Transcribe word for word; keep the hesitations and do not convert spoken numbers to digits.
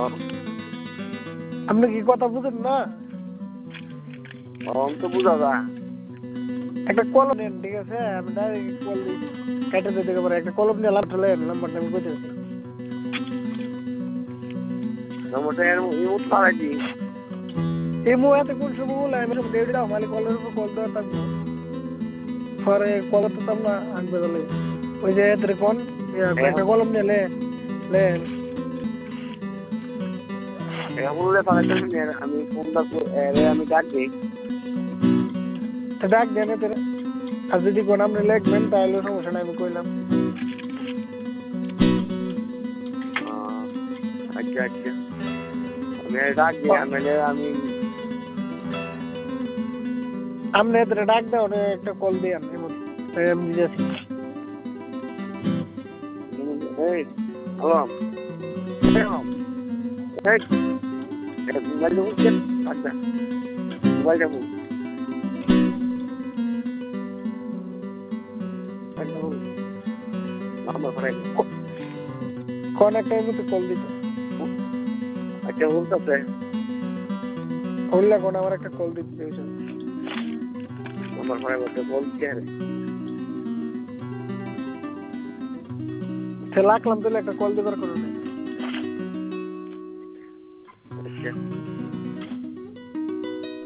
আপনি কি কথা বুঝেন না? আমি তো বুঝা যা একটা কলম নেন, ঠিক আছে? আমি ডাইরেক্ট কল দিই, কেটে দিতে পারে। একটা কলম নিয়ে লাভ ঠলে নাম্বারটা আমি কইতে পারি। নম্বরটা এর ইমোট পাড়াই দি এই মুয়াতে কোন সময় বলে আমি ডেডি দাও মালিক কলের উপর কল দেওয়া থাকবো। পরে কল তো তোমরা আনবে বলে ওই যে এত কোন একটা কলম নিয়ে লে লে এমনলে পাড়াইতেছি না আমি ফোনটা এরে আমি ডাক দিই তো ডাক দেন তোরে। আর যদি কোন আপনি লিখবেন তাহলে সমস্যা নাই, আমি কইলাম। আচ্ছা আচ্ছা আমি ডাক দিই আমি আমি আপনি তোরে ডাক দাও, একটা কল দিয়ে আমি আমি দিয়েছি। এই হ্যালো এই মোবাইল দেবো আচ্ছা মোবাইল দেবো নাম্বার পাঠাই কোন একটা মতো কল দিতে। আচ্ছা বলতেছে হইলা কোন আমার একটা কল দিতে দিয়েছে। নাম্বার পাঠাই বলতে বলছে সে লাখলাম তাহলে একটা কল দিবার করো না।